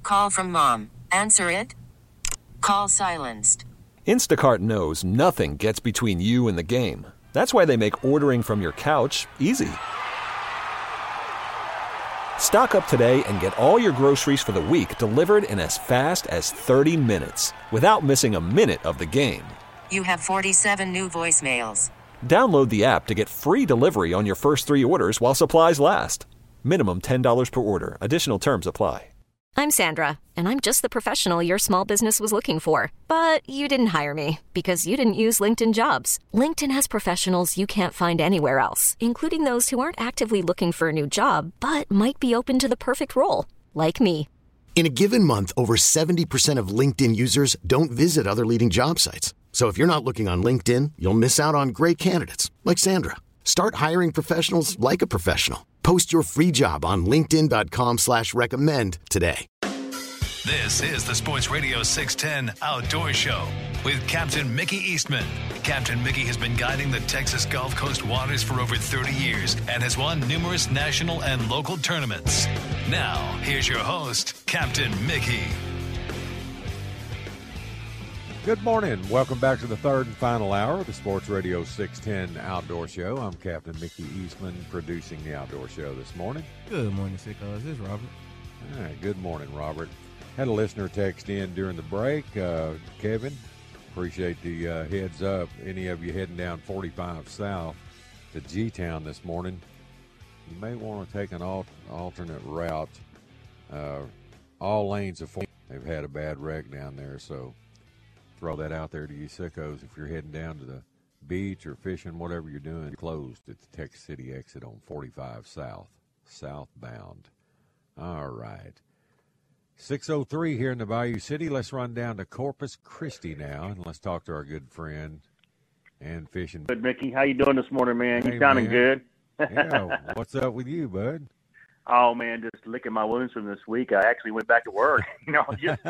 Call from mom. Answer it. Call silenced. Instacart knows nothing gets between you and the game. That's why they make ordering from your couch easy. Stock up today and get all your groceries for the week delivered in as fast as 30 minutes without missing a minute of the game. You have 47 new voicemails. Download the app to get free delivery on your first 3 orders while supplies last. Minimum $10 per order. Additional terms apply. I'm Sandra, and I'm just the professional your small business was looking for. But you didn't hire me because you didn't use LinkedIn Jobs. LinkedIn has professionals you can't find anywhere else, including those who aren't actively looking for a new job, but might be open to the perfect role, like me. In a given month, over 70% of LinkedIn users don't visit other leading job sites. So if you're not looking on LinkedIn, you'll miss out on great candidates like Sandra. Start hiring professionals like a professional. Post your free job on linkedin.com/recommend today. This is the Sports Radio 610 Outdoor Show with Captain Mickey Eastman. Captain Mickey has been guiding the Texas Gulf Coast waters for over 30 years and has won numerous national and local tournaments. Now, here's your host, Captain Mickey. Good morning. Welcome back to the third and final hour of the Sports Radio 610 Outdoor Show. I'm Captain Mickey Eastman, producing the Outdoor Show this morning. Good morning, Sickos. This is Robert. All right, good morning, Robert. Had a listener text in during the break. Kevin, appreciate the heads up. Any of you heading down 45 South to G-Town this morning, you may want to take an alternate route. All lanes of 40. They've had a bad wreck down there, so throw that out there to you sickos. If you're heading down to the beach or fishing, whatever you're doing, closed at the Texas City exit on 45 South, southbound. All right. 6:03 here in the Bayou City. Let's run down to Corpus Christi now, and let's talk to our good friend and fishing. Good, Mickey. How you doing this morning, man? Hey, you sounding good. Yeah, what's up with you, bud? Oh, man, just licking my wounds from this week. I actually went back to work. Just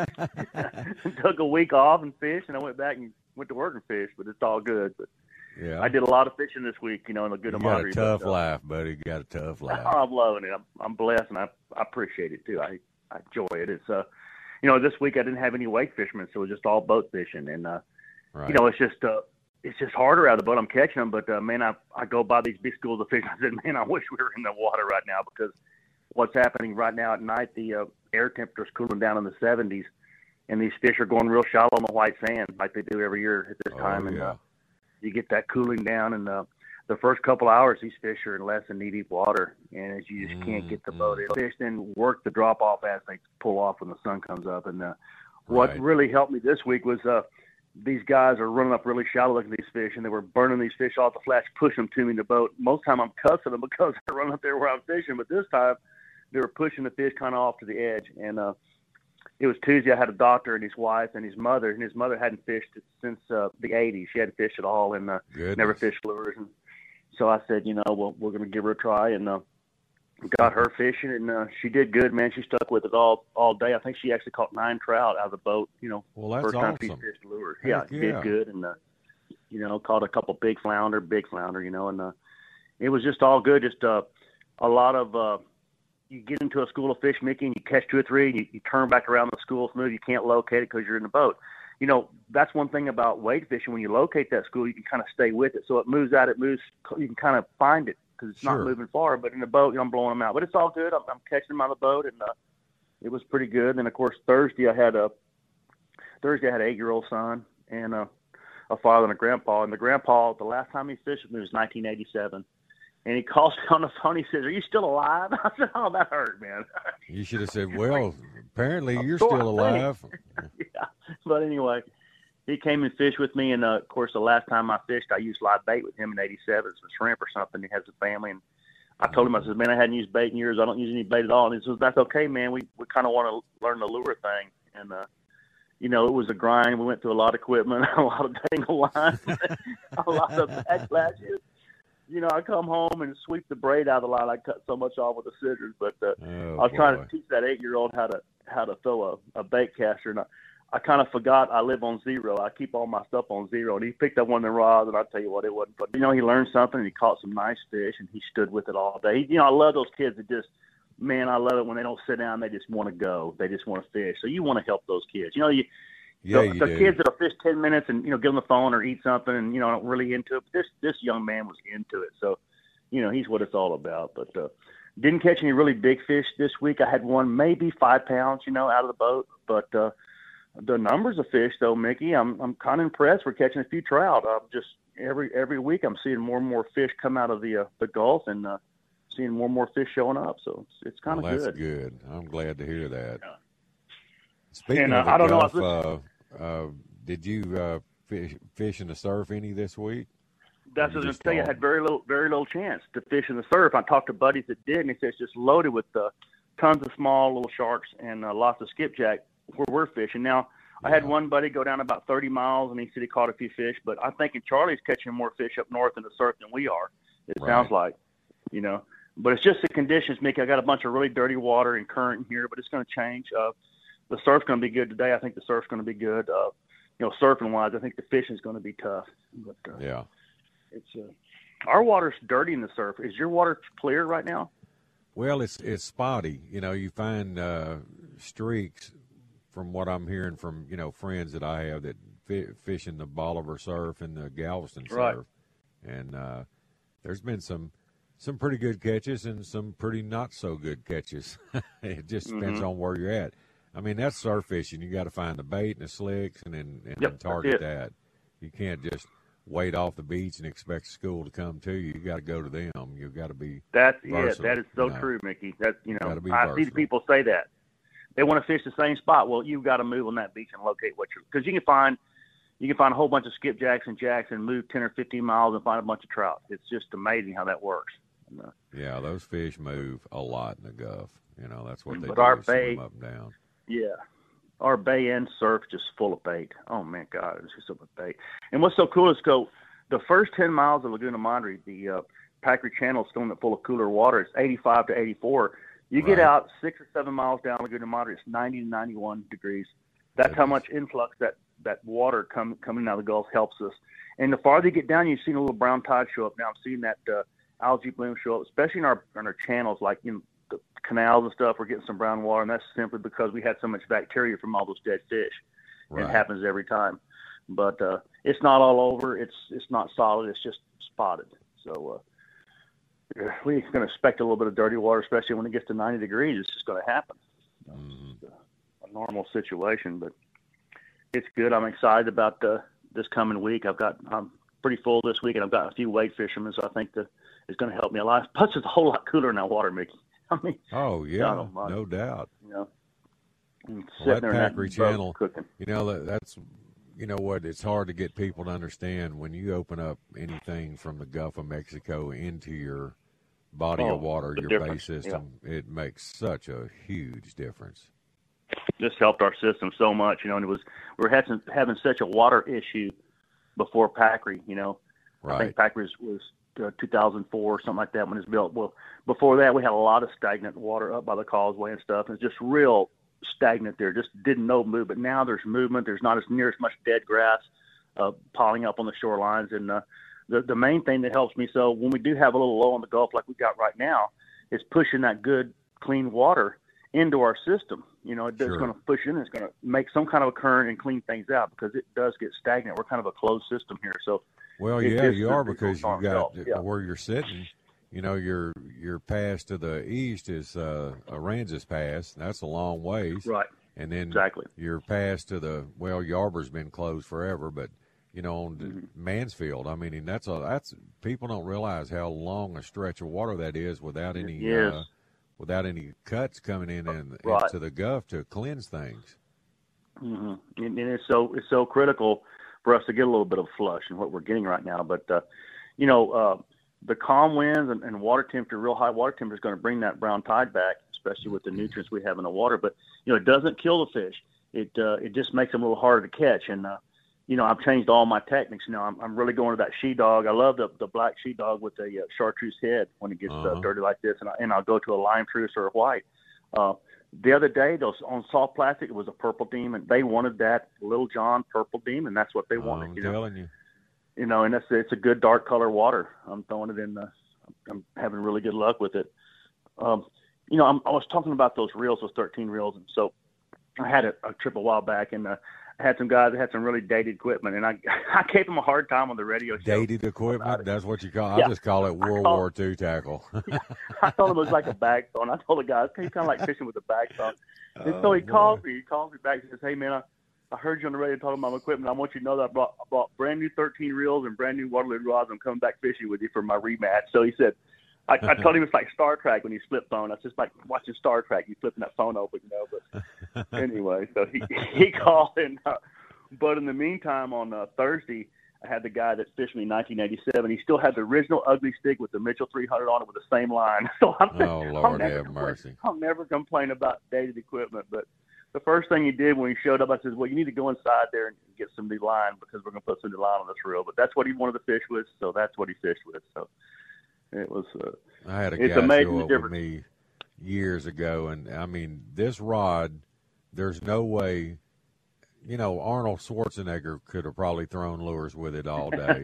took a week off and fished, and I went back and went to work and fished, but it's all good. But yeah, I did a lot of fishing this week, in a good amount. You got a tough life, buddy. You got a tough life. I'm loving it. I'm blessed, and I appreciate it, too. I enjoy it. It's, this week I didn't have any wake fishermen, so it was just all boat fishing. And, right. It's just harder out of the boat. I'm catching them, but, man, I go by these big schools of fish. I said, man, I wish we were in the water right now because what's happening right now at night, the air temperature's cooling down in the 70s, and these fish are going real shallow on the white sand like they do every year at this time. Yeah. And you get that cooling down, and the first couple hours, these fish are in less than knee-deep water, and you just can't get the boat in. Fish then work the drop-off as they pull off when the sun comes up. And what really helped me this week was these guys are running up really shallow looking at these fish, and they were burning these fish off the flash, pushing them to me in the boat. Most time I'm cussing them because they're running up there where I'm fishing, but this time they were pushing the fish kind of off to the edge. And it was Tuesday. I had a doctor and his wife and his mother hadn't fished since the 80s. She hadn't fished at all and never fished lures. And so I said, we're going to give her a try, and got her fishing, and she did good, man. She stuck with it all day. I think she actually caught 9 trout out of the boat, Well, that's first time she awesome. fished lure. Heck Yeah, did good, and, caught a couple big flounder, and it was just all good. Just a lot of you get into a school of fish, Mickey, and you catch 2 or 3, and you turn back around the school smooth. You can't locate it because you're in the boat. That's one thing about wade fishing. When you locate that school, you can kind of stay with it. So it moves out, you can kind of find it because it's not moving far. But in the boat, I'm blowing them out. But it's all good. I'm catching them on the boat, and it was pretty good. And, of course, Thursday I had an 8-year-old son and a father and a grandpa. And the grandpa, the last time he fished with me was 1987. And he calls me on the phone. He says, "Are you still alive?" I said, "Oh, that hurt, man." You should have said, "Well, apparently you're still alive." Yeah, but anyway, he came and fished with me, and of course, the last time I fished, I used live bait with him in '87, some shrimp or something. He has a family, and I told him, I said, "Man, I hadn't used bait in years. I don't use any bait at all." And he says, "That's okay, man. We kind of want to learn the lure thing." And it was a grind. We went through a lot of equipment, a lot of dangle lines, a lot of backlashes. I come home and sweep the braid out of the line. I cut so much off with the scissors, but I was trying to teach that 8-year-old how to throw a bait caster, and I kind of forgot I live on zero. I keep all my stuff on zero, and he picked up one of the rods, and I'll tell you what, it wasn't. But he learned something, and he caught some nice fish, and he stood with it all day. I love those kids that just man, I love it when they don't sit down. They just want to go. They just want to fish. So you want to help those kids. You do. Kids that'll fish 10 minutes and, get on the phone or eat something and, not really into it. But this young man was into it. So, he's what it's all about. But didn't catch any really big fish this week. I had one maybe 5 pounds, out of the boat. But the numbers of fish, though, Mickey, I'm kind of impressed. We're catching a few trout. Just every week I'm seeing more and more fish come out of the Gulf and seeing more and more fish showing up. So it's kind of good. That's good. I'm glad to hear that. Yeah. Speaking of the Gulf, did you fish in the surf any this week? That's what I was going to tell you. I had very little chance to fish in the surf. I talked to buddies that did, and he said it's just loaded with tons of small little sharks and lots of skipjack where we're fishing. Now, I had one buddy go down about 30 miles, and he said he caught a few fish, but I'm thinking Charlie's catching more fish up north in the surf than we are, it sounds like, But it's just the conditions, Mickey. I got a bunch of really dirty water and current in here, but it's going to change. The surf's going to be good today. I think the surf's going to be good. Surfing-wise, I think the fishing's going to be tough. But, it's our water's dirty in the surf. Is your water clear right now? Well, it's spotty. You find streaks from what I'm hearing from, friends that I have that fish in the Bolivar surf and the Galveston surf. And there's been some pretty good catches and some pretty not so good catches. It just depends on where you're at. I mean, that's surf fishing. You got to find the bait and the slicks and then target that. You can't just wait off the beach and expect school to come to you. You got to go to them. You've got to be versatile. That is so true, Mickey. That's I see the people say that. They want to fish the same spot. Well, you've got to move on that beach and locate because you can find a whole bunch of skipjacks and jacks and move 10 or 15 miles and find a bunch of trout. It's just amazing how that works. Yeah, those fish move a lot in the Gulf. That's what they do. Our bay, swim up and down. Yeah. Our bay and surf just full of bait. Oh, man, God, it's just so much bait. And what's so cool is the first 10 miles of Laguna Madre, the Packery Channel is still full of cooler water. It's 85 to 84. You get out 6 or 7 miles down Laguna Madre, it's 90 to 91 degrees. That's how much influx that water coming out of the Gulf helps us. And the farther you get down, you've seen a little brown tide show up. Now I'm seeing that algae bloom show up, especially in our channels, like the canals and stuff. We're getting some brown water, and that's simply because we had so much bacteria from all those dead fish. Right. It happens every time. But it's not all over. It's not solid. It's just spotted. So we're going to expect a little bit of dirty water, especially when it gets to 90 degrees. It's just going to happen. It's a normal situation, but it's good. I'm excited about this coming week. I'm pretty full this week, and I've got a few wade fishermen, so I think it's going to help me a lot. Plus, it's a whole lot cooler in that water, Mickey. I mean, no doubt. That Packery Channel, cooking. That's what, it's hard to get people to understand when you open up anything from the Gulf of Mexico into your body of water, your bay system. It makes such a huge difference. This helped our system so much, and we're having such a water issue before Packery. Right. I think Packery was 2004 or something like that when it was built. Well, before that, we had a lot of stagnant water up by the causeway and stuff. And it's just real stagnant there. Just didn't know move. But now there's movement. There's not as near as much dead grass piling up on the shorelines. And the main thing that helps me, so when we do have a little low on the Gulf like we got right now, is pushing that good, clean water into our system. It's going to push in. It's going to make some kind of a current and clean things out because it does get stagnant. We're kind of a closed system here. So, well, you are, because you got where you're sitting. Your pass to the east is Aransas Pass. That's a long ways. Right. And then exactly your pass to Yarber's been closed forever, but on Mansfield. I mean, that's people don't realize how long a stretch of water that is without any cuts coming in into the Gulf to cleanse things. And it's so critical for us to get a little bit of flush in what we're getting right now. But the calm winds and water temperature, real high water temperature, is going to bring that brown tide back, especially with the nutrients we have in the water. But it doesn't kill the fish. It just makes them a little harder to catch. And I've changed all my techniques now. I'm really going to that she dog. I love the black she dog with a chartreuse head when it gets dirty like this, and I'll go to a lime truce or a white. The other day, on soft plastic, it was a purple demon. They wanted that Little John purple demon. That's what they wanted. I'm telling you. And it's a good dark color water. I'm throwing it in. I'm having really good luck with it. I was talking about those reels, those 13 reels, and so I had a trip a while back, and I had some guys that had some really dated equipment, and I gave them a hard time on the radio show. Dated equipment? That's what you call it? Yeah. I just call it World War II tackle. I told him it was like a bag phone. I told the guys, it's kind of like fishing with a bag phone. And so he calls me back and says, hey, man, I heard you on the radio talking about my equipment. I want you to know that I brought brand new 13 reels and brand new Waterloo rods. I'm coming back fishing with you for my rematch. So he said, I told him it's like Star Trek when you flip phone. It's just like watching Star Trek. You flipping that phone open, But anyway, so he called. But in the meantime, on Thursday, I had the guy that fished me in 1987. He still had the original ugly stick with the Mitchell 300 on it with the same line. So Lord have mercy. I'll never complain about dated equipment. But the first thing he did when he showed up, I said, well, you need to go inside there and get some new line because we're going to put some new line on this reel. But that's what he wanted to fish with, so that's what he fished with. So it was I had a guy show up with me years ago, and, I mean, this rod, there's no way, Arnold Schwarzenegger could have probably thrown lures with it all day.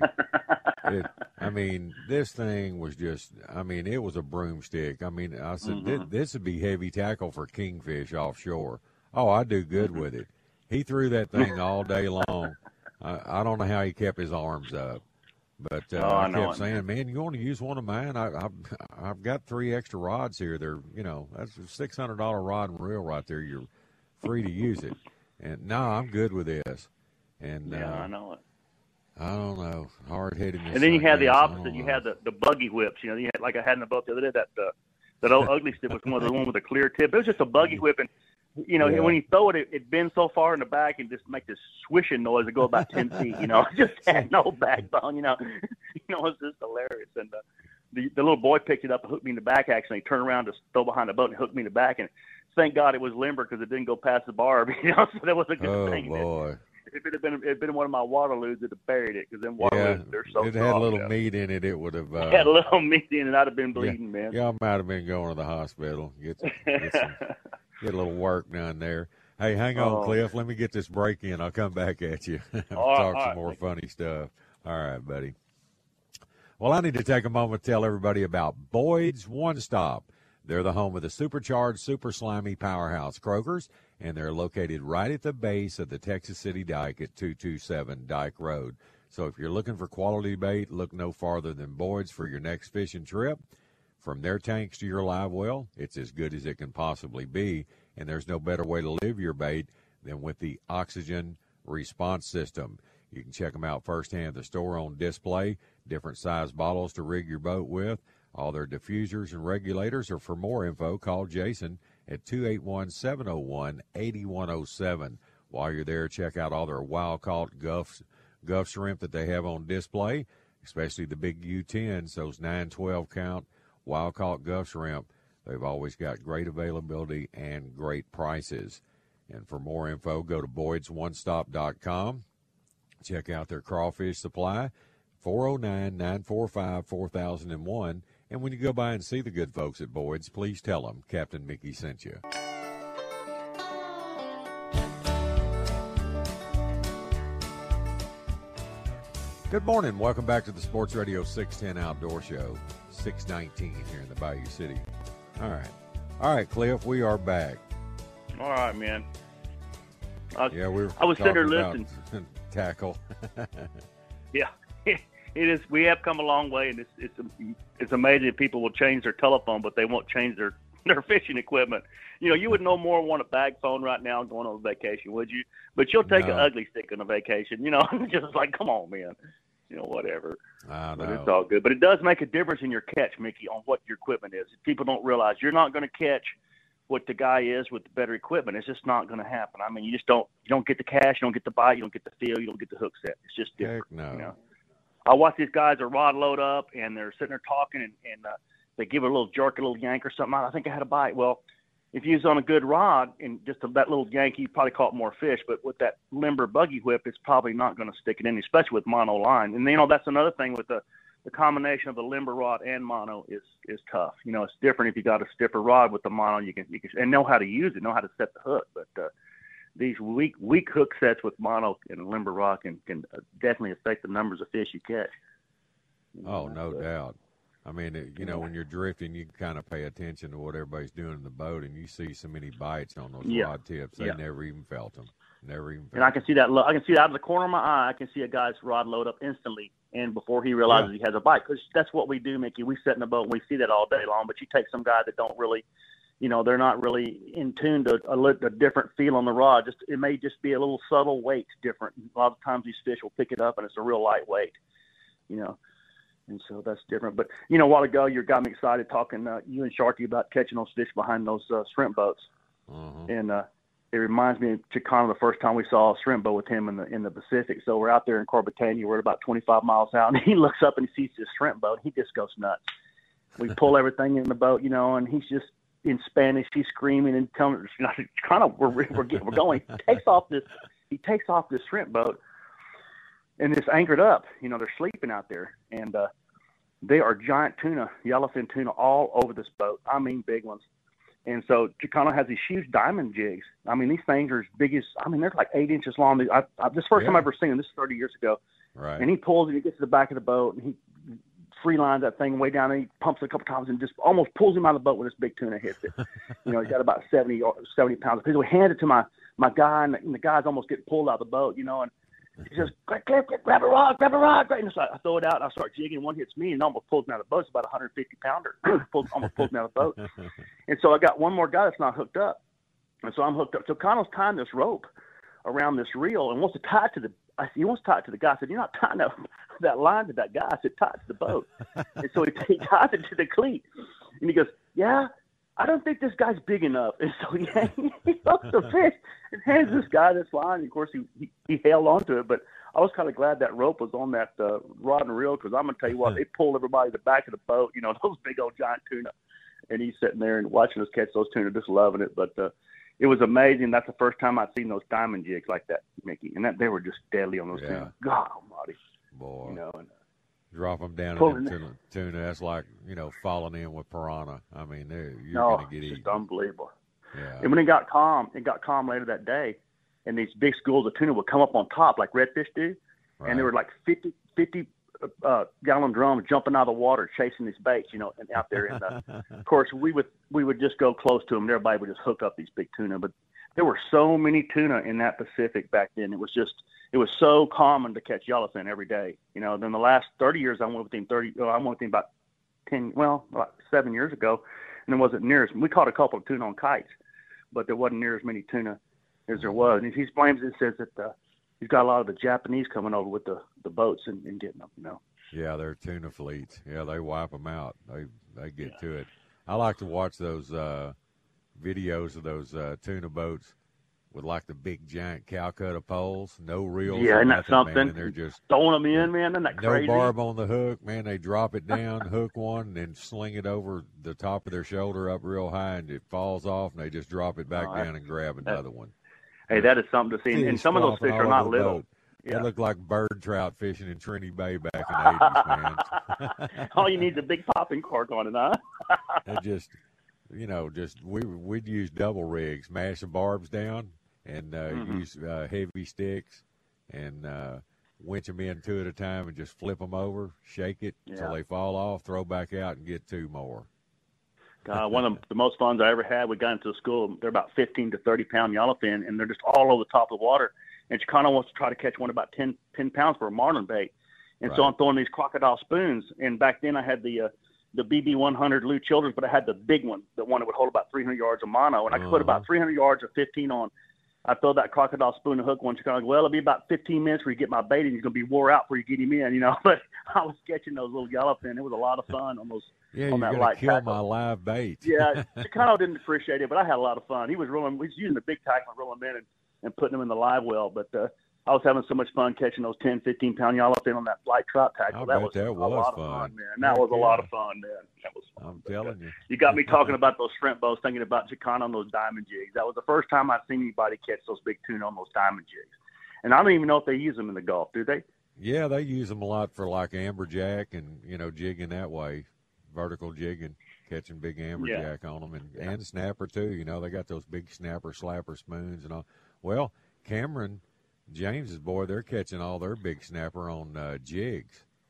This thing was just, it was a broomstick. I said, this would be heavy tackle for kingfish offshore. Oh, I do good with it. He threw that thing all day long. I don't know how he kept his arms up. But I kept saying, man, you want to use one of mine? I've got 3 extra rods here. They're, that's a $600 rod and reel right there. You're free to use it. And no, I'm good with this. And I know it. I don't know, hard-headedness. And then you had the opposite. You had the buggy whips. You had, like I had in the boat the other day, that old ugly stick was the one with a clear tip. It was just a buggy whip, and when you throw it, it bends so far in the back and just make this swishing noise that go about 10 feet. It just had no backbone. It's just hilarious. And the little boy picked it up and hooked me in the back. Actually, he turned around to throw behind the boat and hooked me in the back. And thank God it was limber because it didn't go past the barb. So that was a good thing. Oh boy! If it had been one of my Waterloos, it'd have buried it because them Waterloos, they're so soft. It had a little meat in it. It would have. Had a little meat in it. I'd have been bleeding, man. Y'all might have been going to the hospital. Get a little work done there. Hey, hang on, Cliff. Let me get this break in. I'll come back at you. Talk some more funny stuff. All right, buddy. Well, I need to take a moment to tell everybody about Boyd's One Stop. They're the home of the supercharged, super slimy powerhouse Krogers, and they're located right at the base of the Texas City Dike at 227 Dike Road. So if you're looking for quality bait, look no farther than Boyd's for your next fishing trip. From their tanks to your live well, it's as good as it can possibly be, and there's no better way to live your bait than with the Oxygen Response System. You can check them out firsthand at the store on display, different size bottles to rig your boat with, all their diffusers and regulators. Or for more info, call Jason at 281-701-8107. While you're there, check out all their wild-caught Gulf shrimp that they have on display, especially the big U10s, those 9-12 count wild-caught Gulf shrimp. They've always got great availability and great prices. And for more info, go to boydsonestop.com. Check out their crawfish supply, 409-945-4001. And when you go by and see the good folks at Boyd's, please tell them Captain Mickey sent you. Good morning. Welcome back to the Sports Radio 610 Outdoor Show, 619 here in the Bayou City. All right, Cliff, we are back. All right, man. I was sitting there listening. Tackle. Yeah, it is. We have come a long way, and it's amazing that people will change their telephone, but they won't change their fishing equipment. You would no more want a bag phone right now going on a vacation, would you? But you'll take an ugly stick on a vacation. Just like, come on, man. Whatever. I know. But it's all good. But it does make a difference in your catch, Mickey, on what your equipment is. People don't realize you're not going to catch what the guy is with the better equipment. It's just not going to happen. I mean, you don't get the cash, you don't get the bite, you don't get the feel, you don't get the hook set. It's just different. Heck no. I watch these guys a rod load up, and they're sitting there talking, and they give it a little jerk, a little yank or something. I think I had a bite. Well, if you use on a good rod and just that little yank, you probably caught more fish. But with that limber buggy whip, it's probably not going to stick it in, especially with mono line. And that's another thing with the combination of the limber rod and mono is tough. It's different if you got a stiffer rod with the mono. You can and know how to use it, know how to set the hook. But these weak hook sets with mono and limber rod can definitely affect the numbers of fish you catch. Oh, no doubt. I mean, you know, when you're drifting, you can kind of pay attention to what everybody's doing in the boat, and you see so many bites on those rod tips. They never even felt them. Never even felt and I can see that. I can see it out of the corner of my eye. I can see a guy's rod load up instantly, and before he realizes he has a bite, because that's what we do, Mickey. We sit in the boat and we see that all day long. But you take some guy that don't really, you know, they're not really in tune to a different feel on the rod. It may just be a little subtle weight different. A lot of times these fish will pick it up, and it's a real light weight, you know. And so that's different. But, you know, a while ago, you got me excited talking, you and Sharky, about catching those fish behind those shrimp boats. And it reminds me of Chicano, the first time we saw a shrimp boat with him in the Pacific. So we're out there in Corbetania. We're about 25 miles out, and he looks up and he sees this shrimp boat. He just goes nuts. We pull everything in the boat, you know, and he's just in Spanish. He's screaming and telling us, Chicano, we're going. He takes off this shrimp boat. And it's anchored up. You know, they're sleeping out there. And they are giant tuna, yellowfin tuna, all over this boat. I mean, big ones. And so Chicano has these huge diamond jigs. I mean, these things are as big as, I mean, they're like 8 inches long. This first time I've ever seen them. This is 30 years ago. Right. And he pulls and he gets to the back of the boat, and he free lines that thing way down, and he pumps it a couple times and just almost pulls him out of the boat when this big tuna hits it. You know, he's got about 70 pounds. So we hand it to my guy, and the guy's almost getting pulled out of the boat, you know, and he says, grab a rod. And so I throw it out, and I start jigging. One hits me and almost pulls me out of the boat. It's about a 150-pounder. Almost pulls me out of the boat. And so I got one more guy that's not hooked up. And so I'm hooked up. So Connell's tying this rope around this reel and wants to tie it to the guy. I said, you're not tying that line to that guy. I said, tie it to the boat. And so he ties it to the cleat. And he goes, yeah, I don't think this guy's big enough. And so he hooks the fish and hands this guy this line. And of course, he held onto it. But I was kind of glad that rope was on that rod and reel, because I'm going to tell you what, they pulled everybody to the back of the boat, you know, those big old giant tuna. And he's sitting there and watching us catch those tuna, just loving it. But it was amazing. That's the first time I'd seen those diamond jigs like that, Mickey. And they were just deadly on those tuna. God almighty. Boy. You know, and, drop them down in them tuna. That's like, you know, falling in with piranha. I mean, you're going to get eaten. It's just unbelievable. Yeah. And when it got calm later that day, and these big schools of tuna would come up on top like redfish do, and there were like 50 gallon drums jumping out of the water chasing these baits, you know, and out there. And of course, we would just go close to them, and everybody would just hook up these big tuna. But there were so many tuna in that Pacific back then. It was so common to catch yellowfin every day. You know, then the last 30 years, I went with him about 7 years ago, and it wasn't near as, we caught a couple of tuna on kites, but there wasn't near as many tuna as there was. And he blames it, says that he's got a lot of the Japanese coming over with the boats and getting them, you know. Yeah, they're tuna fleets. Yeah, they wipe them out. They get to it. I like to watch those videos of those tuna boats with like the big giant Calcutta poles, no reels. Yeah, isn't that something? Man, and they're just throwing them in, man. Isn't that crazy? No barb on the hook, man. They drop it down, hook one, and then sling it over the top of their shoulder up real high, and it falls off, and they just drop it back down and grab another one. Hey, that is something to see. And some of those fish are not little. Yeah. They look like bird trout fishing in Trinity Bay back in the 80s, man. All you need is a big popping cork on it, huh? They just, we'd use double rigs, mash the barbs down, and use heavy sticks, and winch them in two at a time and just flip them over, shake it until they fall off, throw back out, and get two more. One of the most fun I ever had, we got into the school. They're about 15 to 30-pound yellowfin, and they're just all over the top of the water. And Chicano wants to try to catch one about 10 pounds for a marlin bait. And so I'm throwing these crocodile spoons. And back then I had the BB100 Lou Childers, but I had the big one, the one that would hold about 300 yards of mono. And I could put about 300 yards of 15 on. I throw that crocodile spoon and hook one. Chicano, well, it'll be about 15 minutes where you get my bait, and he's going to be wore out before you get him in, you know. But I was catching those little yellowfin. It was a lot of fun on those. Yeah, on you're that going to kill tackle. my live bait. Yeah, Chicano didn't appreciate it, but I had a lot of fun. He was using the big tackle and rolling them in and putting them in the live well. But I was having so much fun catching those 10, 15-pound yellowfin on that light trout tackle. That was a lot of fun, man. That was a lot of fun, man. That was fun. I'm telling you. You got me talking about those shrimp boats, thinking about Chicano on those diamond jigs. That was the first time I'd seen anybody catch those big tuna on those diamond jigs. And I don't even know if they use them in the Gulf, do they? Yeah, they use them a lot for like amberjack and, jigging that way, vertical jigging, catching big amberjack on them, and snapper too. They got those big snapper, slapper spoons and all. Well, Cameron, James's boy, they're catching all their big snapper on jigs.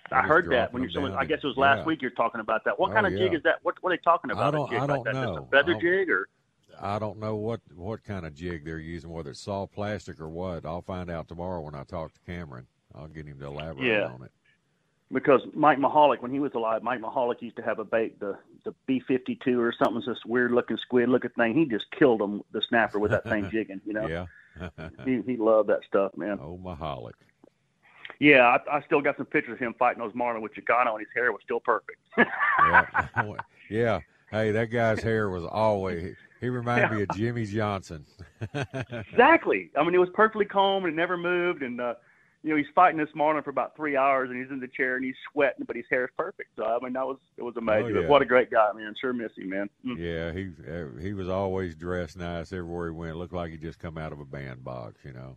I heard that dropping when them down I guess it was and- last yeah. week you're talking about that. What Oh, kind of yeah. jig is that? What are they talking about? I a jig don't like that? know. Just a feather jig or? I don't know what kind of jig they're using, whether it's soft plastic or what. I'll find out tomorrow when I talk to Cameron. I'll get him to elaborate on it. Because Mike Mahalik, when he was alive, Mike Mahalik used to have a bait, the B-52 or something, this weird-looking squid-looking thing. He just killed the snapper with that thing jigging, you know. Yeah. he loved that stuff, man. Oh, Mahalik. Yeah, I still got some pictures of him fighting those marlin with Chicano, and his hair was still perfect. Yeah. Yeah. Hey, that guy's hair was always – he reminded me of Jimmy Johnson. Exactly. I mean, it was perfectly combed and never moved, and he's fighting this marlin for about 3 hours, and he's in the chair and he's sweating, but his hair is perfect. So I mean, it was amazing. Oh, yeah. But what a great guy, man! Sure miss him, man. Yeah, he was always dressed nice everywhere he went. Looked like he just come out of a bandbox, you know.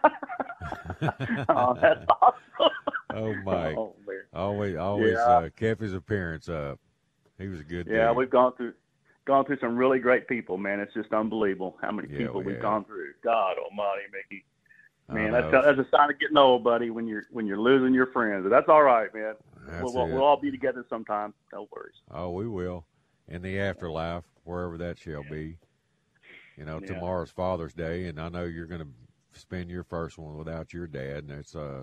Oh, that's awesome. Oh, Mike. Oh, man. Always Yeah. kept his appearance up. He was a good Yeah, dude. we've gone through some really great people, man. It's just unbelievable how many Yeah, people we we've have. gone through. God Almighty, Mickey. Man, I that's know. a sign of getting old, buddy. When you're losing your friends, but that's all right, man. That's We'll it. all be together sometime. No worries. Oh, we will. In the afterlife, wherever that shall be. You know, Yeah. tomorrow's Father's Day, and I know you're going to spend your first one without your dad, and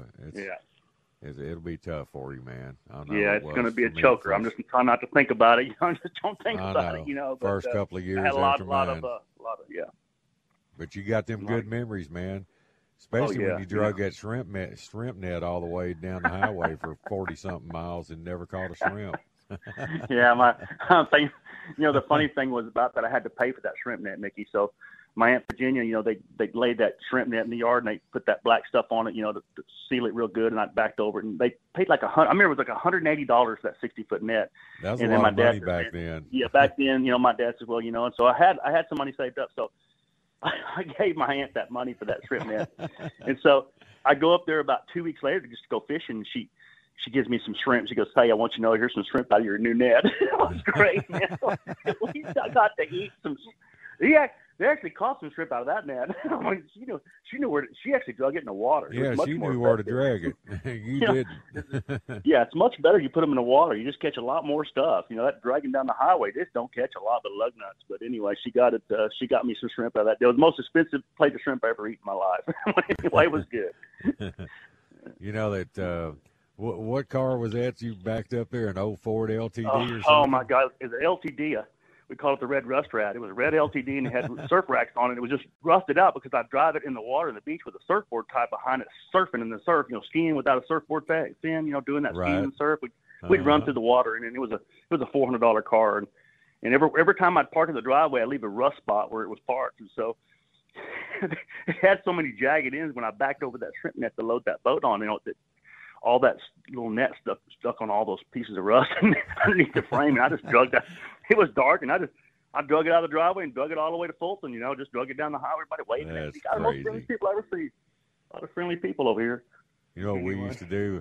it'll be tough for you, man. I know Yeah, it it's was going to be a for me choker. I'm first. just trying not to think about it. Just don't think I about know. it. You know, but, First couple of years I had a lot after of mine. But you got them good memories, man. Especially yeah, when you drug that shrimp net all the way down the highway for 40-something miles and never caught a shrimp. Yeah, my thing. The funny thing was about that I had to pay for that shrimp net, Mickey. So my Aunt Virginia, they laid that shrimp net in the yard and they put that black stuff on it, to seal it real good. And I backed over it and they paid like I remember it was like $180 for that 60-foot net. That was and a then lot my of dad money said, back then. Yeah, back then, my dad said, well, and so I had some money saved up. So I gave my aunt that money for that shrimp net. And so I go up there about 2 weeks later to just go fishing. And she gives me some shrimp. She goes, hey, I want you to know, here's some shrimp out of your new net. It was great, man. I got to eat some. Yeah, they actually caught some shrimp out of that net. I mean, she knew where she actually dug it in the water. It Yeah, was much she more knew where to effective. drag it. You didn't. Yeah, it's much better you put them in the water. You just catch a lot more stuff. That dragging down the highway, just don't catch a lot but lug nuts. But anyway, she got it. She got me some shrimp out of that. It was the most expensive plate of shrimp I ever eaten in my life. Anyway, it was good. You know that what car was that you backed up there? An old Ford LTD or something? Oh my God, it's an LTD. We call it the Red Rust Rat. It was a red LTD and it had surf racks on it. It was just rusted out because I drive it in the water in the beach with a surfboard tied behind it, surfing in the surf. Skiing without a surfboard fin. Doing that skiing and surf. We'd run through the water, and it was a $400 car. And every time I'd park in the driveway, I'd leave a rust spot where it was parked. And so it had so many jagged ends when I backed over that shrimp net to load that boat on. All that little net stuff stuck on all those pieces of rust underneath the frame, and I just drug that. It was dark, and I drug it out of the driveway and drug it all the way to Fulton. Just drug it down the highway. Everybody waving at me. That's The most crazy. friendly people I ever see. A lot of friendly people over here. You know what we used to do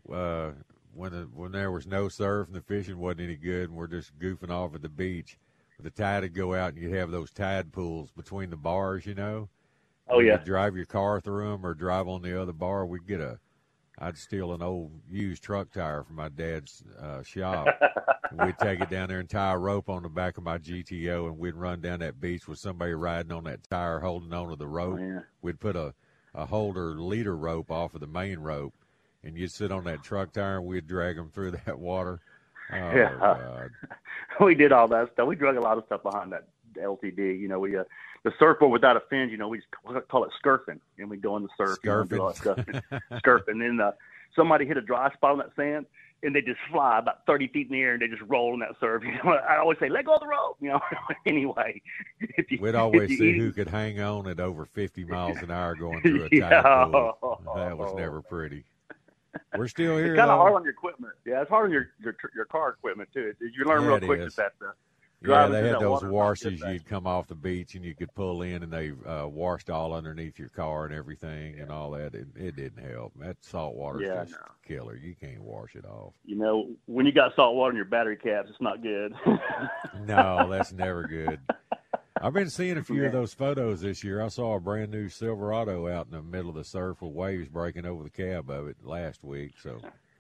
when there was no surf and the fishing wasn't any good and we're just goofing off at the beach. The tide would go out and you'd have those tide pools between the bars, Oh, yeah. You'd drive your car through them or drive on the other bar. I'd steal an old used truck tire from my dad's shop. We'd take it down there and tie a rope on the back of my GTO, and we'd run down that beach with somebody riding on that tire holding onto the rope. Oh, yeah. We'd put a holder leader rope off of the main rope, and you'd sit on that truck tire, and we'd drag them through that water. Oh, Yeah. God. We did all that stuff. We drug a lot of stuff behind that LTD. The surfboard without a fin, we just call it scurfing, and we go in the surf. Do all that stuff. Scurfing. And then somebody hit a dry spot on that sand, and they just fly about 30 feet in the air, and they just roll in that surf. I always say, let go of the rope. Anyway. We'd always see who could hang on at over 50 miles an hour going through a tide pool. That was never pretty. We're still here, It's kind though. of hard on your equipment. Yeah, it's hard on your car equipment, too. You learn Yeah, real it quick is. that Yeah, driving they through had that those water is not washers good you'd come off the beach and you could pull in, and they washed all underneath your car and everything and all that. It didn't help. That salt water's just killer. You can't wash it off. When you got salt water in your battery caps, it's not good. No, that's never good. I've been seeing a few of those photos this year. I saw a brand new Silverado out in the middle of the surf with waves breaking over the cab of it last week. So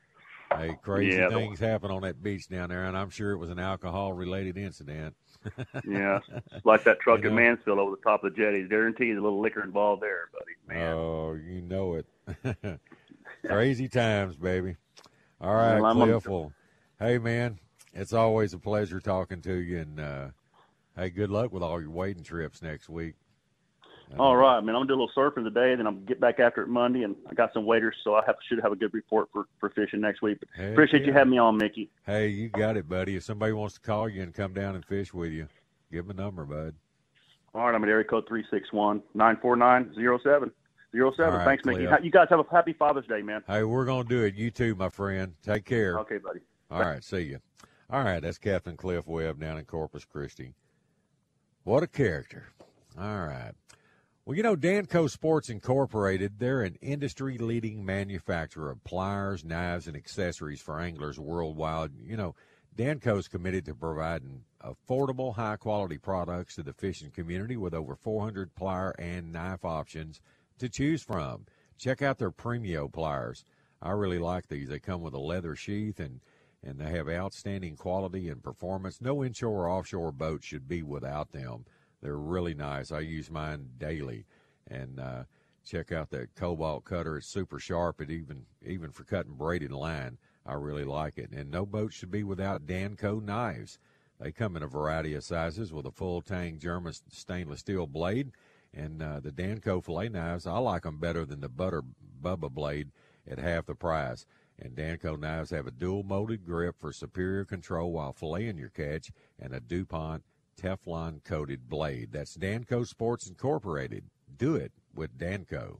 Hey, crazy things happen on that beach down there, and I'm sure it was an alcohol-related incident. Yeah, it's like that truck in Mansfield over the top of the jetty. Guaranteed a little liquor involved there, buddy. Man. Oh, you know it. Crazy times, baby. All right, Cliff. Well, hey, man, it's always a pleasure talking to you, and hey, good luck with all your wading trips next week. All right, man. I'm gonna do a little surfing today, then I'll get back after it Monday, and I got some waders, so I should have a good report for fishing next week. But appreciate you having me on, Mickey. Hey, you got it, buddy. If somebody wants to call you and come down and fish with you, give them a number, bud. All right, I'm at area code 361-949-0707. Right, thanks, Mickey. Cliff. You guys have a happy Father's Day, man. Hey, we're gonna do it. You too, my friend. Take care. Okay, buddy. All right, see you. All right, that's Captain Cliff Webb down in Corpus Christi. What a character. All right. Well, you know, Danco Sports Incorporated, they're an industry-leading manufacturer of pliers, knives, and accessories for anglers worldwide. You know, Danco's committed to providing affordable, high-quality products to the fishing community with over 400 plier and knife options to choose from. Check out their Premio pliers. I really like these. They come with a leather sheath, and they have outstanding quality and performance. No inshore or offshore boat should be without them. They're really nice. I use mine daily. And check out that Cobalt cutter. It's super sharp. It even for cutting braided line, I really like it. And no boat should be without Danco knives. They come in a variety of sizes with a full-tang German stainless steel blade. And the Danco fillet knives, I like them better than the Bubba blade at half the price. And Danco knives have a dual-molded grip for superior control while filleting your catch, and a DuPont Teflon-coated blade. That's Danco Sports Incorporated. Do it with Danco.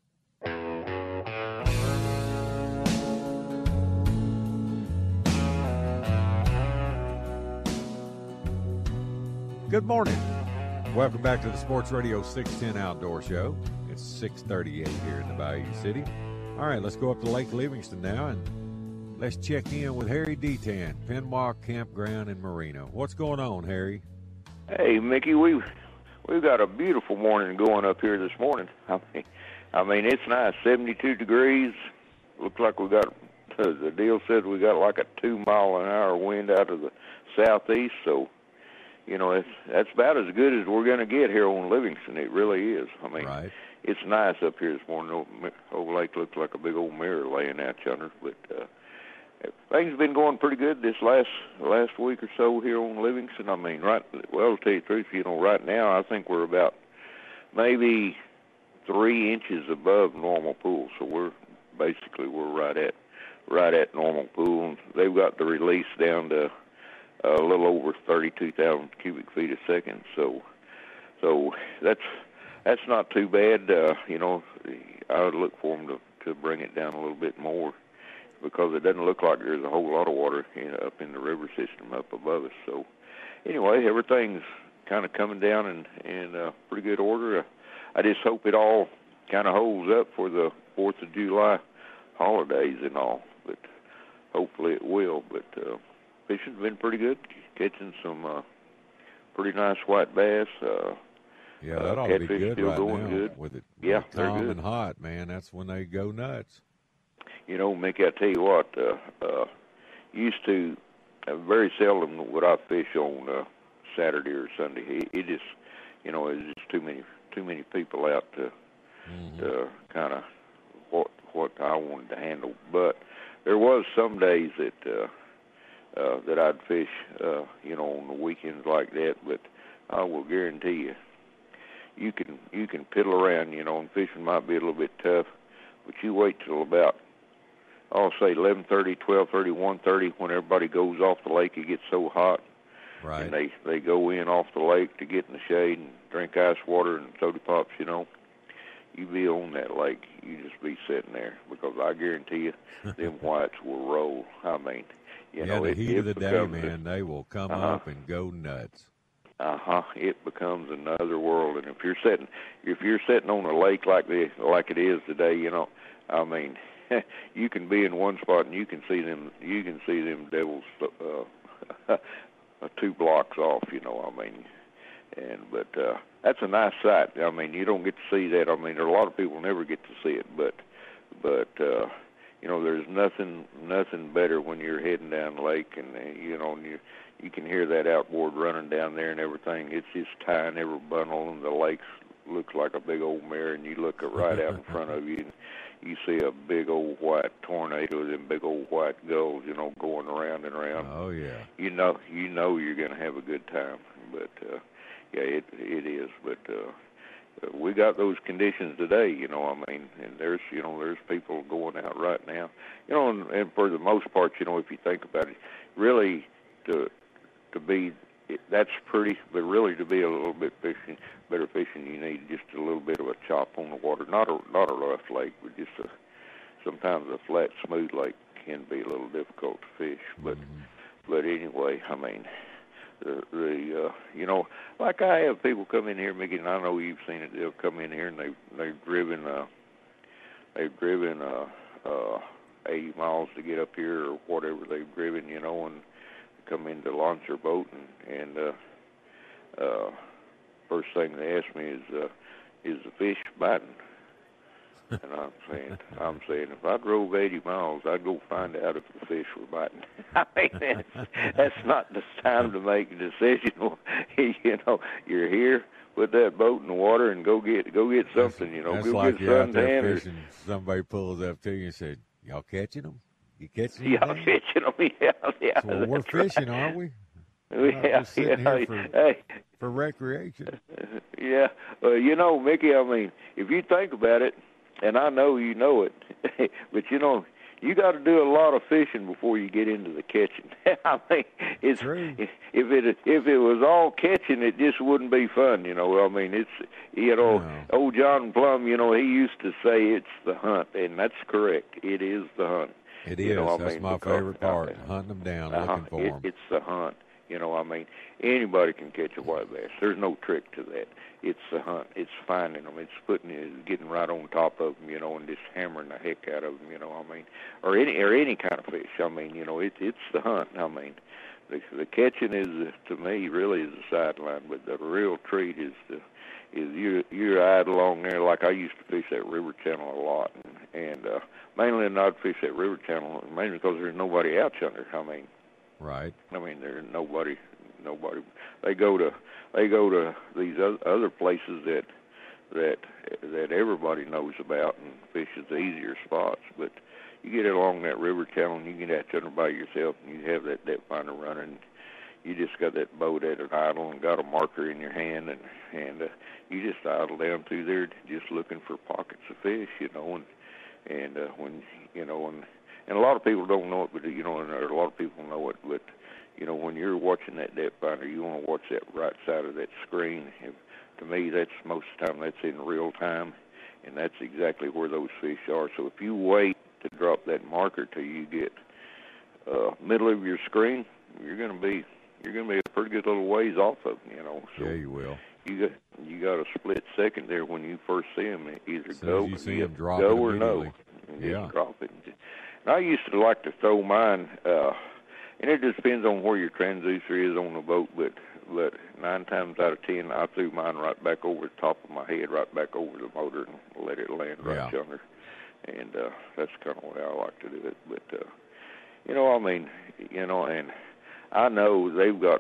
Good morning. Welcome back to the Sports Radio 610 Outdoor Show. It's 6:38 here in the Bayou City. All right, let's go up to Lake Livingston now, and let's check in with Harry Detan, Penwalk Campground in Marina. What's going on, Harry? Hey, Mickey, we've got a beautiful morning going up here this morning. I mean, it's nice, 72 degrees. Looks like we got, the deal said we got like a 2-mile-an-hour wind out of the southeast. So, you know, that's about as good as we're going to get here on Livingston. It really is. I mean, It's nice up here this morning. Old lake looks like a big old mirror laying out yonder, but things have been going pretty good this last week or so here on Livingston. I mean, to tell you the truth, you know, right now I think we're about maybe 3 inches above normal pool. So we're right at normal pool. And they've got the release down to a little over 32,000 cubic feet a second. So that's not too bad. You know, I would look for them to bring it down a little bit more, because it doesn't look like there's a whole lot of water up in the river system up above us. So anyway, everything's kind of coming down in pretty good order. I just hope it all kind of holds up for the 4th of July holidays and all, but hopefully it will. But fishing's been pretty good, catching some pretty nice white bass. Yeah, that ought to be good still right going now. good. With it calm and hot, man, that's when they go nuts. You know, Mickey, I tell you what, used to very seldom would I fish on Saturday or Sunday. It just, you know, it's just too many people out to kind of what I wanted to handle. But there was some days that I'd fish, you know, on the weekends like that. But I will guarantee you can piddle around, you know, and fishing might be a little bit tough, but you wait till about, I'll say 11:30, 12:30, 1:30, when everybody goes off the lake. It gets so hot, right? And they go in off the lake to get in the shade and drink ice water and soda pops. You know, you be on that lake, you just be sitting there, because I guarantee you, them whites will roll. I mean, you know, the heat of the day, becomes man, they will come up and go nuts. It becomes another world. And if you're sitting on a lake like it is today, you know, I mean, you can be in one spot and you can see them devils 2 blocks off, you know. I mean, but that's a nice sight. I mean, you don't get to see that. I mean, there are a lot of people never get to see it, but there's nothing better when you're heading down the lake, and you can hear that outboard running down there and everything. It's just tying every bundle, and the lake looks like a big old mirror, and you look right out in front of you, and you see a big old white tornado, and big old white gulls, going around and around. Oh yeah. You know you're going to have a good time. But yeah, it is. But we got those conditions today. And there's people going out right now. And for the most part, if you think about it, really to be that's pretty, but really to be a little bit better fishing, you need just a little bit of a chop on the water. Not a rough lake, but just sometimes a flat, smooth lake can be a little difficult to fish. But anyway, I mean, like I have people come in here, Mickey, and I know you've seen it. They'll come in here and they've driven 80 miles to get up here or whatever they've driven, and come in to launch their boat, and first thing they ask me is the fish biting? And I'm saying, if I drove 80 miles, I'd go find out if the fish were biting. I mean, that's not the time to make a decision. You're here, put that boat in the water, and go get something. That's go like get you're out there suntan. fishing. Somebody pulls up to you and says, "Y'all catching them? You catching them?" Y'all catching them? Yeah. So, well, we're fishing, right. aren't we? We're not just sitting here for recreation. Yeah. Mickey, I mean, if you think about it, and I know you know it, but you got to do a lot of fishing before you get into the catching. I mean, it's true. If it was all catching, it just wouldn't be fun. I mean, it's old John Plum. He used to say it's the hunt, and that's correct. It is the hunt. It is. That's my favorite part. Hunting them down, looking for them. It's the hunt. I mean, anybody can catch a white bass. There's no trick to that. It's the hunt. It's finding them. It's getting right on top of them, and just hammering the heck out of them, I mean, or any kind of fish. I mean, it's the hunt. I mean, the catching is, to me, really is the sideline, but the real treat is you're out along there. Like I used to fish that river channel a lot, and mainly not fish that river channel, mainly because there's nobody out yonder. I mean. Right. I mean, there's nobody. They go to these other places that everybody knows about and fishes the easier spots. But you get along that river channel and you get out yonder by yourself and you have that depth finder running. You just got that boat at an idle and got a marker in your hand and you just idle down through there just looking for pockets of fish, and a lot of people don't know it, but and a lot of people know it. But when you're watching that depth finder, you want to watch that right side of that screen. To me, that's most of the time that's in real time, and that's exactly where those fish are. So if you wait to drop that marker till you get middle of your screen, you're going to be a pretty good little ways off of them. So yeah, you will. You got a split second there when you first see them. Either go or no. Yeah. Drop it. I used to like to throw mine, and it just depends on where your transducer is on the boat, but 9 times out of 10, I threw mine right back over the top of my head, right back over the motor, and let it land right yonder. And that's kind of the way I like to do it. But, I mean, and I know they've got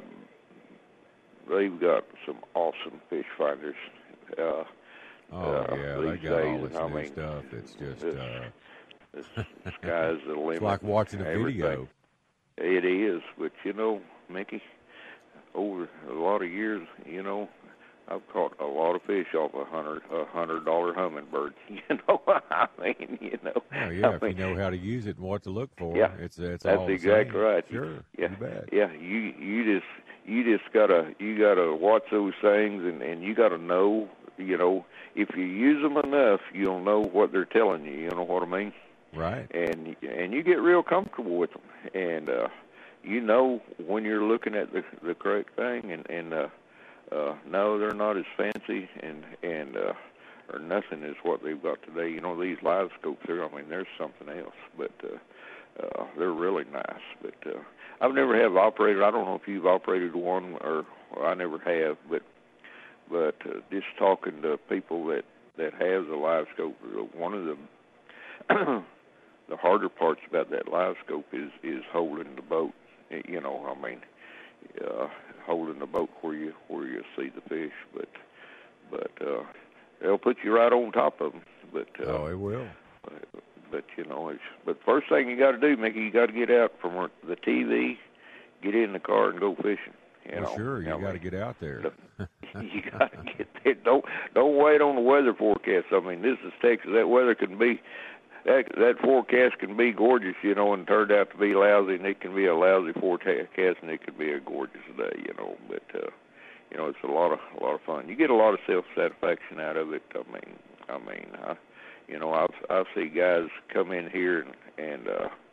some awesome fish finders. They got all this new stuff. It's just... the sky's the limit. It's like watching a video. It is, but Mickey, over a lot of years, I've caught a lot of fish off a $100 hummingbird. I mean, Oh yeah, if you know how to use it and what to look for, yeah, it's that's all exactly right. Sure, yeah, you bet. Yeah, you just gotta watch those things, and you gotta know, if you use them enough, you'll know what they're telling you. You know what I mean? Right. And you get real comfortable with them, and when you're looking at the correct thing, and no, they're not as fancy or nothing as what they've got today. These live scopes there, I mean, there's something else, but they're really nice. But I've never have operated. I don't know if you've operated one, or I never have, but just talking to people that has a live scope, one of the the harder parts about that live scope is holding the boat. You know, I mean, holding the boat where you see the fish, but they'll put you right on top of them. But it will. But you know, but first thing you got to do, Mickey, you got to get out from the TV, get in the car, and go fishing. You know, sure, you got to get out there. You got to get there. Don't wait on the weather forecast. I mean, this is Texas. That weather can be that forecast can be gorgeous, you know, and turned out to be lousy, and it can be a lousy forecast, and it can be a gorgeous day, you know. But you know, it's a lot of fun. You get a lot of self-satisfaction out of it. I mean, you know, I see guys come in here and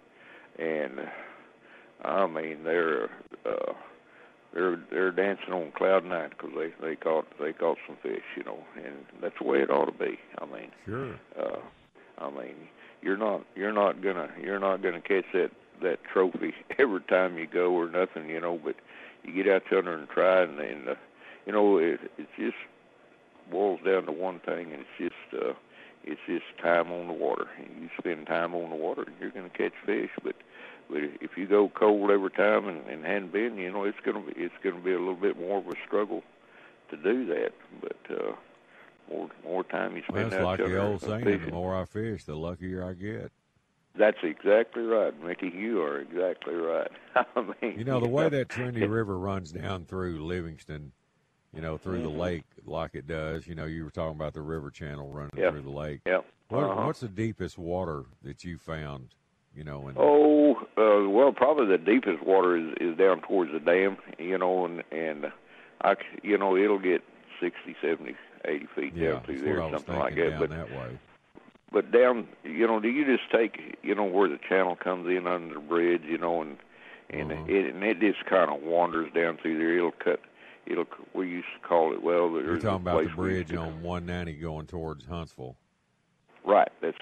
I mean they're dancing on cloud nine because they caught some fish, you know, and that's the way it ought to be. I mean, sure. I mean, you're not gonna catch that trophy every time you go or nothing, you know, but you get out there and try, and you know, it just boils down to one thing, and it's just time on the water. And you spend time on the water, and you're going to catch fish. But if you go cold every time and hadn't been, you know, it's going to be a little bit more of a struggle to do that. But more time you spend that's out like there. The old saying: fishing. the more I fish, the luckier I get. That's exactly right, Mickey. You are exactly right. I mean, you know, the way that Trinity River runs down through Livingston, you know, through the lake like it does. You know, you were talking about the river channel running through the lake. Yeah. What's the deepest water that you found, you know? Well, probably the deepest water is down towards the dam, you know, and you know, it'll get 60, 70, 80 feet down through there, something like that. Down that way. But down, you know, do you just take, you know, where the channel comes in under the bridge, you know, and it just kind of wanders down through there. We used to call it, well, you're talking about the bridge on 190 going towards Huntsville. Right. That's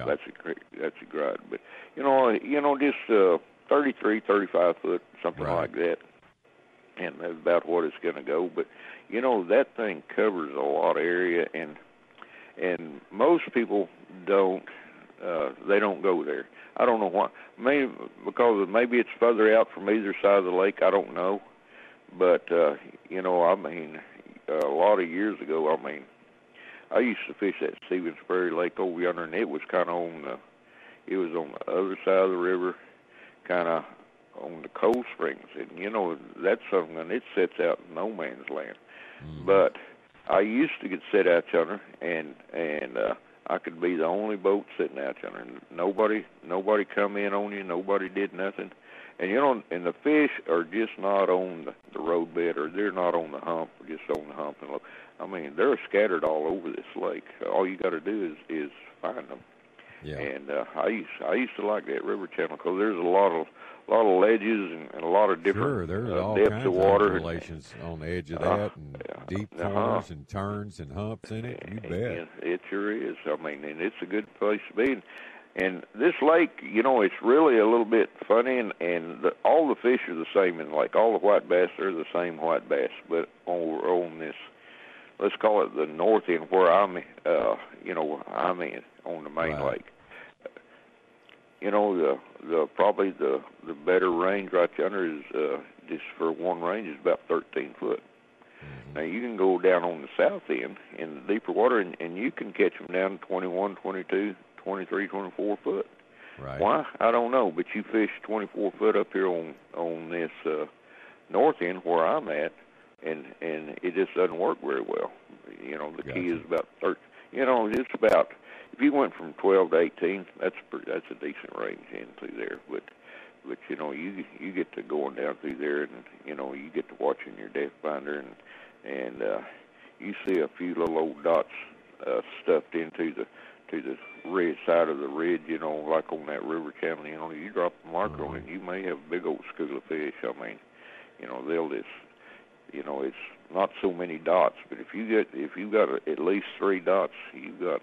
a great. But you know, just 33, 35 foot, something like that, and that's about what it's going to go. But you know, that thing covers a lot of area, and most people don't. They don't go there. I don't know why. Maybe because maybe it's further out from either side of the lake. I don't know. But, you know, I mean, a lot of years ago, I mean, I used to fish at Stevens Prairie Lake over yonder, and it was kind of on the other side of the river, kind of on the Cold Springs. And, you know, that's something, and it sets out in no man's land. Mm-hmm. But I used to get set out yonder, and I could be the only boat sitting out yonder. And nobody come in on you, nobody did nothing. And, you know, and the fish are just not on the roadbed, or they're not on the hump, or just on the hump. And I mean, they're scattered all over this lake. All you got to do is find them. Yeah. And I used to like that river channel because there's a lot of ledges and a lot of different there's all depths kinds of water. Relations on the edge of that, and deep corners and turns and humps in it. You bet. It sure is. I mean, and it's a good place to be. And this lake, you know, it's really a little bit funny, and all the fish are the same in the lake. All the white bass are the same white bass, but on this, let's call it the north end where I'm in on the main lake. You know, the probably the better range right yonder is just for one range is about 13 foot. Mm-hmm. Now you can go down on the south end in the deeper water, and you can catch them down 21, 22. 23, 24 foot. Right. Why? I don't know, but you fish 24 foot up here on this north end where I'm at, and it just doesn't work very well. You know, the key is about 30. You know, it's about, if you went from 12 to 18, that's a decent range in through there. But you know, you get to going down through there, and you know, you get to watching your depth finder, and you see a few little old dots stuffed into the ridge side of the ridge, you know, like on that river channel. You know, you drop a marker on it, you may have a big old school of fish. I mean, you know, they'll just, you know, it's not so many dots, but if you've got at least 3 dots, you've got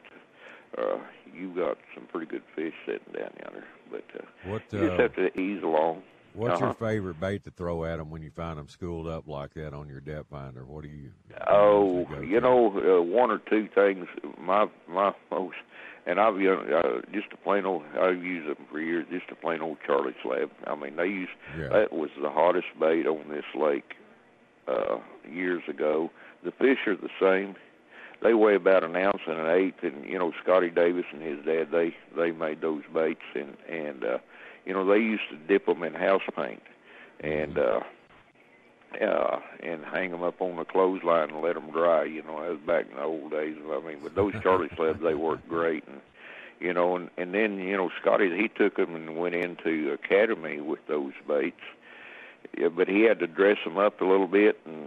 some pretty good fish sitting down yonder. But you just have to ease along. What's your favorite bait to throw at them when you find them schooled up like that on your depth finder? What do you? Oh, one or two things. My most, and I've just a plain old. I've used them for years. Just a plain old Charlie Slab. I mean, that was the hottest bait on this lake years ago. The fish are the same. They weigh about 1 ounce and 1/8, and Scotty Davis and his dad they made those baits, and they used to dip them in house paint and hang them up on the clothesline and let them dry. That was back in the old days. I mean, but those Charlie Slabs, they worked great, and then Scotty, he took them and went into Academy with those baits. Yeah, but he had to dress them up a little bit and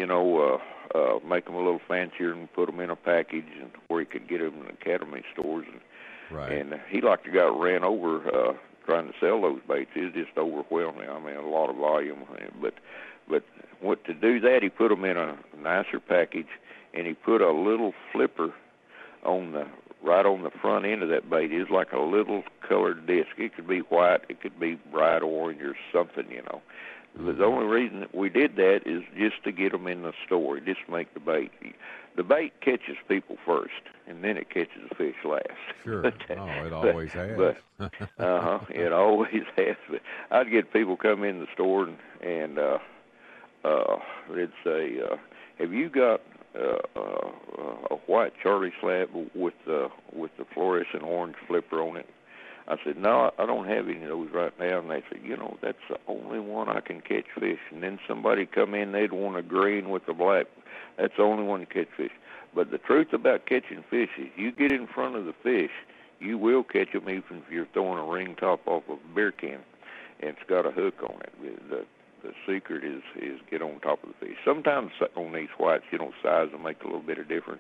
make them a little fancier and put them in a package and where he could get them in Academy stores. And he like to got ran over trying to sell those baits. It was just overwhelming. I mean, a lot of volume. But to do that, he put them in a nicer package, and he put a little flipper right on the front end of that bait. It's like a little colored disc. It could be white, it could be bright orange or something, The only reason that we did that is just to get them in the store, just make the bait. The bait catches people first, and then it catches the fish last. Sure. It always has. It always has. But I'd get people come in the store and they'd say, "Have you got a white Charlie Slab with the fluorescent orange flipper on it?" I said, "No, I don't have any of those right now." And they said, "That's the only one I can catch fish." And then somebody come in, they'd want a green with the black. That's the only one to catch fish. But the truth about catching fish is you get in front of the fish, you will catch them even if you're throwing a ring top off of a beer can and it's got a hook on it. The secret is get on top of the fish. Sometimes on these whites, size will make a little bit of difference.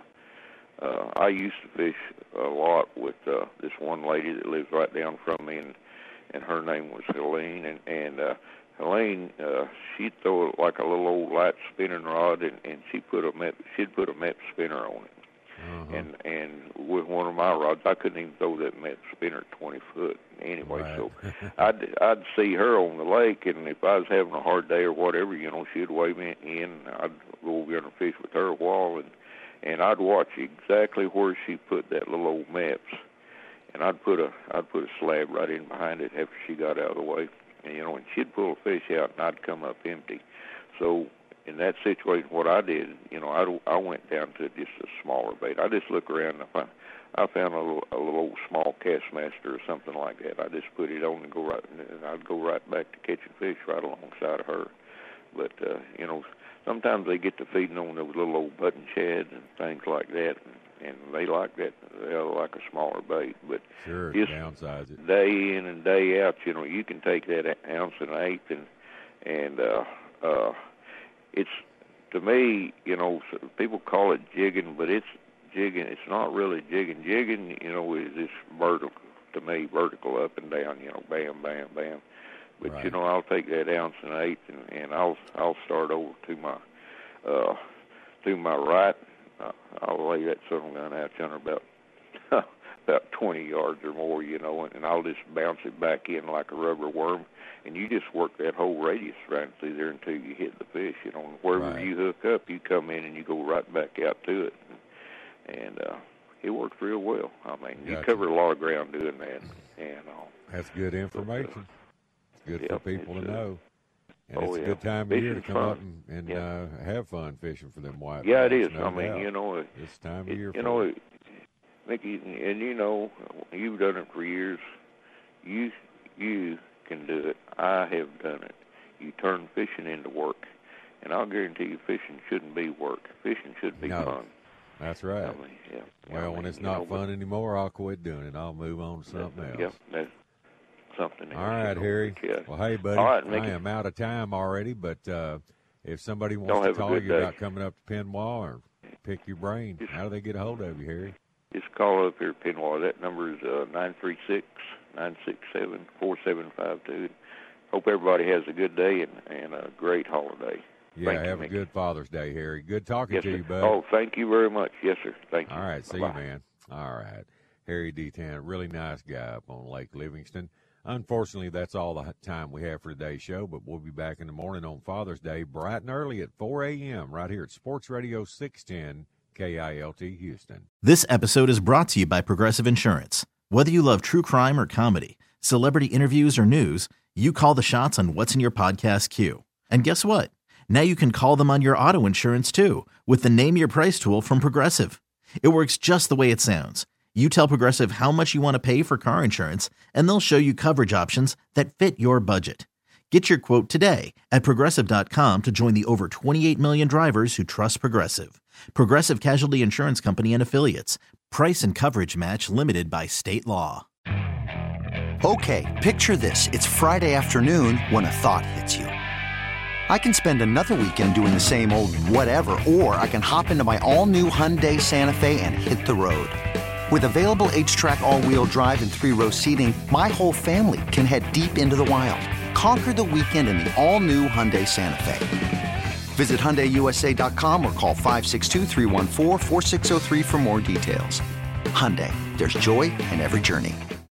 I used to fish a lot with this one lady that lives right down from me, and her name was Helene. And Helene, she'd throw it like a little old light spinning rod, and she'd put a Mepps spinner on it. And with one of my rods, I couldn't even throw that Mepps spinner 20 foot anyway. Right. So I'd see her on the lake, and if I was having a hard day or whatever, she'd wave me in. I'd go over and fish with her a while, and I'd watch exactly where she put that little old Mepps, and I'd put a slab right in behind it after she got out of the way, and she'd pull a fish out, and I'd come up empty. So in that situation, what I did, I went down to just a smaller bait. I just look around, and I found a little old small Castmaster or something like that. I just put it on and I'd go right back to catching fish right alongside of her. But sometimes they get to feeding on those little old button shads and things like that, and they like that. They like a smaller bait. But sure, just downsize it. Day in and day out, you can take that 1 ounce and 1/8, and it's, to me, people call it jigging, but it's jigging. It's not really jigging. Jigging, is this vertical, to me, vertical up and down, bam, bam, bam. But, right. I'll take that 1 ounce and 1/8, and I'll start over to my right. I'll lay that son of a gun out yonder about 20 yards or more, and I'll just bounce it back in like a rubber worm, and you just work that whole radius right through there until you hit the fish. Wherever right. you hook up, you come in and you go right back out to it, and it works real well. I mean, you cover a lot of ground doing that, and that's good information. It's good for people to know. And it's a yeah. good time of year to come up and have fun fishing for them white. Yeah, it is. No I mean, doubt. It's time of year. Mickey, and you've done it for years. You can do it. I have done it. You turn fishing into work, and I'll guarantee you, fishing shouldn't be work. Fishing should be fun. That's right. I mean, yeah. Well, when it's not fun anymore, I'll quit doing it. I'll move on to something else. Yeah, that's something else. All right, Harry. Well, hey, buddy, all right, Mickey. I am out of time already, but if somebody wants to call you about coming up to Penoir or pick your brain, how do they get a hold of you, Harry? Just call up here at Penoir. That number is 936-967-4752. Hope everybody has a good day and a great holiday. Yeah, have a good Father's Day, Harry. Good talking to you, bud. Oh, thank you very much. Yes, sir. Thank you. All right, see you, man. All right. Harry Detan, really nice guy up on Lake Livingston. Unfortunately, that's all the time we have for today's show, but we'll be back in the morning on Father's Day, bright and early at 4 a.m. right here at Sports Radio 610 KILT Houston. This episode is brought to you by Progressive Insurance. Whether you love true crime or comedy, celebrity interviews or news, you call the shots on what's in your podcast queue. And guess what? Now you can call them on your auto insurance too with the Name Your Price tool from Progressive. It works just the way it sounds. You tell Progressive how much you want to pay for car insurance, and they'll show you coverage options that fit your budget. Get your quote today at Progressive.com to join the over 28 million drivers who trust Progressive. Progressive Casualty Insurance Company and Affiliates. Price and coverage match limited by state law. Okay, picture this. It's Friday afternoon when a thought hits you. I can spend another weekend doing the same old whatever, or I can hop into my all-new Hyundai Santa Fe and hit the road. With available H-Track all-wheel drive and 3-row seating, my whole family can head deep into the wild. Conquer the weekend in the all-new Hyundai Santa Fe. Visit HyundaiUSA.com or call 562-314-4603 for more details. Hyundai, there's joy in every journey.